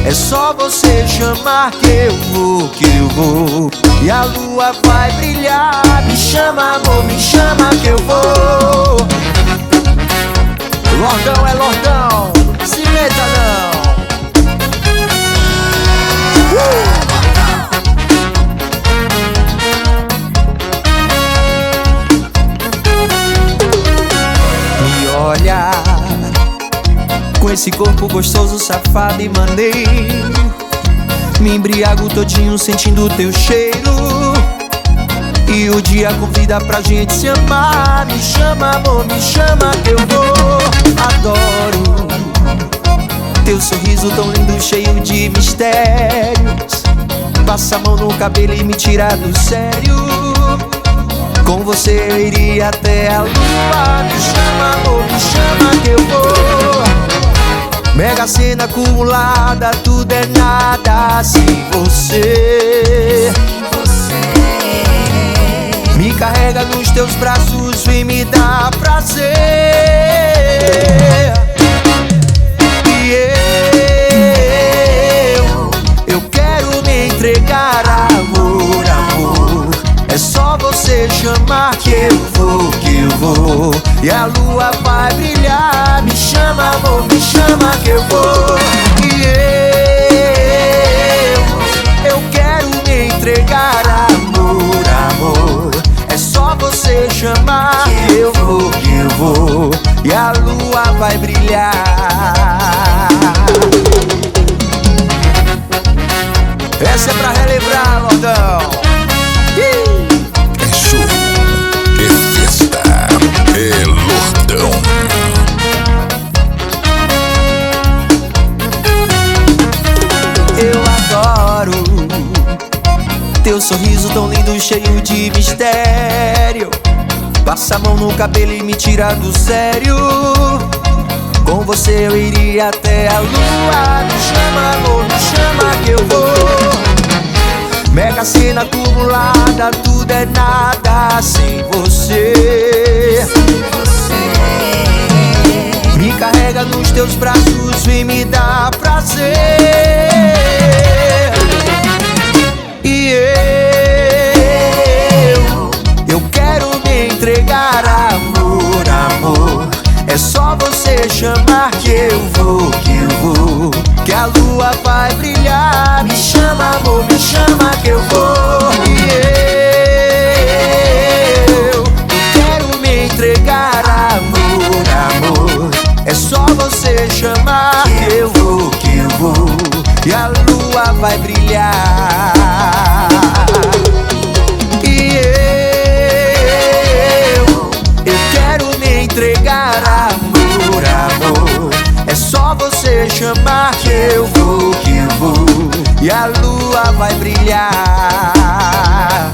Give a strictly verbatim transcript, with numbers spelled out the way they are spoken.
É só você chamar que eu vou, que eu vou. E a lua vai brilhar. Me chama, amor, me chama que eu vou. Lordão é Lordão, se meta não. uh! Me olha com esse corpo gostoso, safado e maneiro. Me embriago todinho sentindo o teu cheiro. E o dia convida pra gente se amar. Me chama, amor, me chama que eu vou. Adoro teu sorriso tão lindo, cheio de mistérios. Passa a mão no cabelo e me tira do sério. Com você eu iria até a lua. Me chama, amor, me chama que eu vou. Mega cena acumulada, tudo é nada sem você. Me carrega nos teus braços, vem me dar prazer. E eu, eu quero me entregar, amor, amor. É só você chamar que eu vou, que eu vou. E a lua vai brilhar. Me chama, amor, me chama que eu vou. E eu, eu quero me entregar, amor, amor. É só você chamar que eu vou, que eu vou. E a lua vai brilhar. Essa é pra relembrar, Lordão. É show, é festa, é Lordão. Eu adoro teu sorriso tão lindo, cheio de mistério. Passa a mão no cabelo e me tira do sério. Com você eu iria até a lua. Me chama, amor, me chama que eu vou. Mega cena acumulada, tudo é nada sem você. Me carrega nos teus braços, vem me dar prazer. E eu, eu quero me entregar, amor, amor. É só você chamar que eu vou, que eu vou. Que a lua vai brilhar. Me chama, amor, me chama que eu vou. E eu, eu quero me entregar, amor, amor. É só você chamar que eu vou, que eu vou. E a lua vai brilhar. E eu, eu quero me entregar, amor, amor. É só você chamar que eu vou, que eu vou. E a lua vai brilhar.